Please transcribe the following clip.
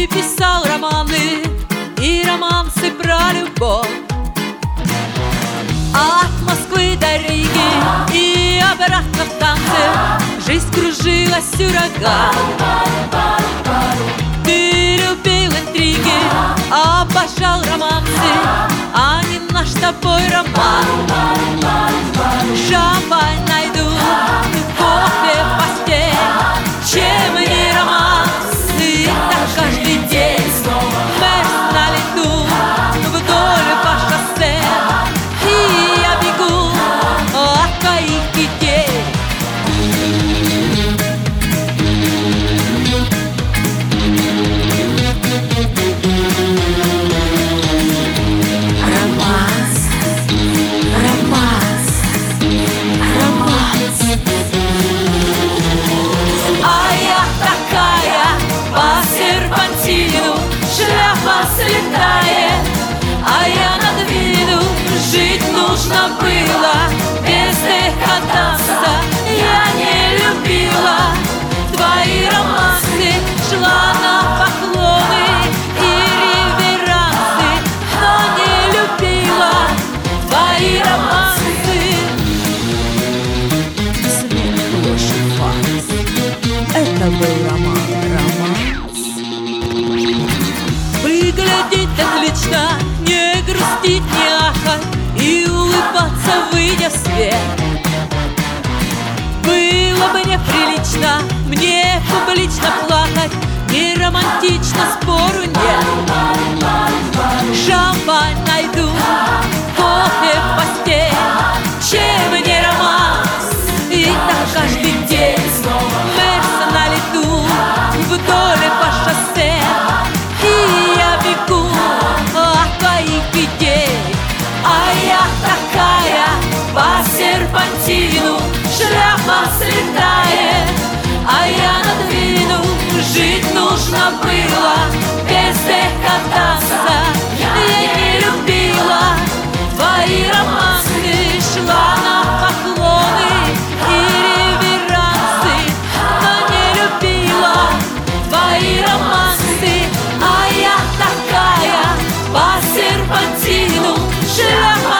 Ты писал романы и романсы про любовь, от Москвы до Риги и обратно в танце жизнь кружилась ураган. Ты любил интриги, обожал романсы, а не наш с тобой роман. Шампань найду, кофе в постель, чем не романс. И так каждый день Мерс на лету вдоль по шоссе, и я бегу от твоих детей. Шляпа слетает, а я над виду. Жить нужно было, без декаданса я не любила твои романсы, шла на поклоны и реверансы, но не любила твои романсы. Смех больше фарс. Это был роман. Выглядеть отлично, не грустить, не ахать и улыбаться, выйдя в свет. Было бы неприлично мне публично плакать, не романтично, спору нет. Шампань найду, кофе в постель, чем не романс. И так каждый день Мерс на лету вдоль по шоссе, и я бегу от твоих идей. А я такая по серпантину, шляпа слетает, а я надвину. Жить нужно было, без декаданса я не любила твои романсы, шла на поклоны и реверансы, но не любила твои романсы. А я такая по серпантину, шляпа